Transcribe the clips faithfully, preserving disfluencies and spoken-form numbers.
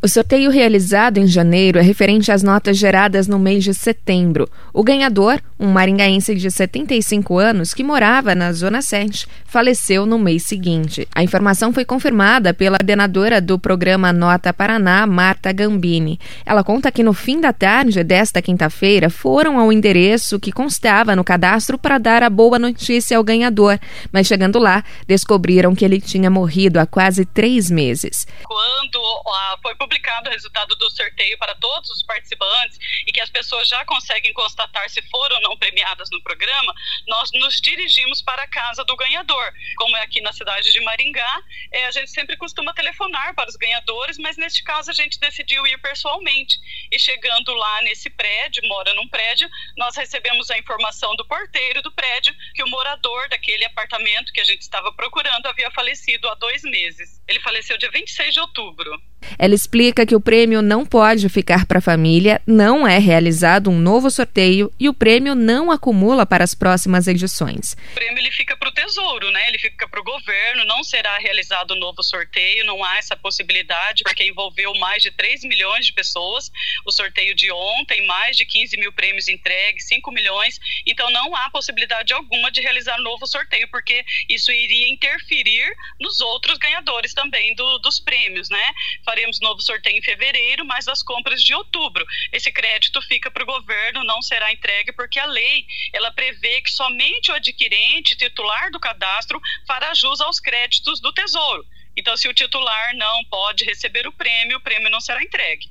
O sorteio realizado em janeiro é referente às notas geradas no mês de setembro. O ganhador, um maringaense de setenta e cinco anos que morava na Zona sete, faleceu no mês seguinte. A informação foi confirmada pela coordenadora do programa Nota Paraná, Marta Gambini. Ela conta que no fim da tarde desta quinta-feira foram ao endereço que constava no cadastro para dar a boa notícia ao ganhador, mas chegando lá, descobriram que ele tinha morrido há quase três meses. Quando uh, foi publicado o resultado do sorteio para todos os participantes e que as pessoas já conseguem constatar se foram ou não premiadas no programa, nós nos dirigimos para a casa do ganhador. Como é aqui na cidade de Maringá, é, a gente sempre costuma telefonar para os ganhadores, mas neste caso a gente decidiu ir pessoalmente. E chegando lá nesse prédio, mora num prédio, nós recebemos a informação do porteiro do prédio que o morador daquele apartamento que a gente estava procurando havia falecido há dois meses. Ele faleceu dia vinte e seis de outubro. Ela explica que o prêmio não pode ficar para a família, não é realizado um novo sorteio e o prêmio não acumula para as próximas edições. O prêmio ele fica para o Tesouro, né? Ele fica para o governo, não será realizado um novo sorteio, não há essa possibilidade, porque envolveu mais de três milhões de pessoas. O sorteio de ontem, mais de quinze mil prêmios entregues, cinco milhões, então não há possibilidade alguma de realizar novo sorteio, porque isso iria interferir nos outros ganhadores também do, dos prêmios, né? Faremos novo sorteio em fevereiro, mas as compras de outubro. Esse crédito fica para o governo, não será entregue, porque a lei ela prevê que somente o adquirente titular do cadastro fará jus aos créditos do Tesouro. Então, se o titular não pode receber o prêmio, o prêmio não será entregue.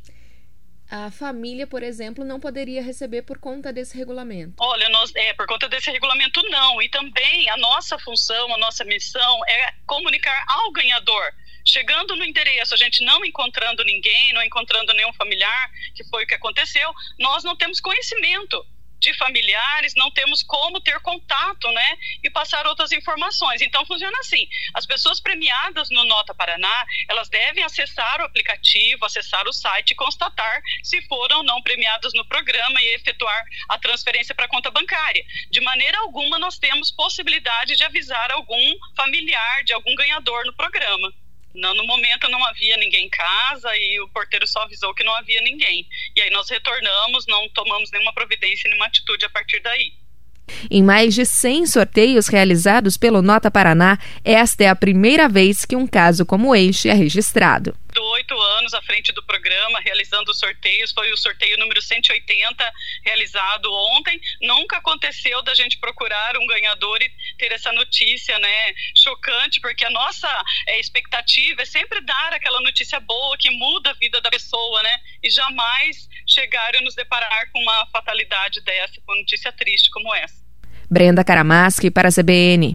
A família, por exemplo, não poderia receber por conta desse regulamento? Olha, nós, é, por conta desse regulamento não. E também a nossa função, a nossa missão é comunicar ao ganhador. Chegando no endereço, a gente não encontrando ninguém, não encontrando nenhum familiar, que foi o que aconteceu, nós não temos conhecimento de familiares, não temos como ter contato, né, e passar outras informações. Então funciona assim, as pessoas premiadas no Nota Paraná, elas devem acessar o aplicativo, acessar o site e constatar se foram ou não premiadas no programa e efetuar a transferência para a conta bancária. De maneira alguma nós temos possibilidade de avisar algum familiar de algum ganhador no programa. Não, no momento não havia ninguém em casa e o porteiro só avisou que não havia ninguém. E aí nós retornamos, não tomamos nenhuma providência, nenhuma atitude a partir daí. Em mais de cem sorteios realizados pelo Nota Paraná, esta é a primeira vez que um caso como este é registrado. Oito anos à frente do programa, realizando os sorteios, foi o sorteio número cento e oitenta, realizado ontem. Nunca aconteceu da gente procurar um ganhador e ter essa notícia, né, chocante, porque a nossa é, expectativa é sempre dar aquela notícia boa que muda a vida da pessoa, né, e jamais chegar e nos deparar com uma fatalidade dessa, com uma notícia triste como essa. Brenda Karamaschi para a C B N.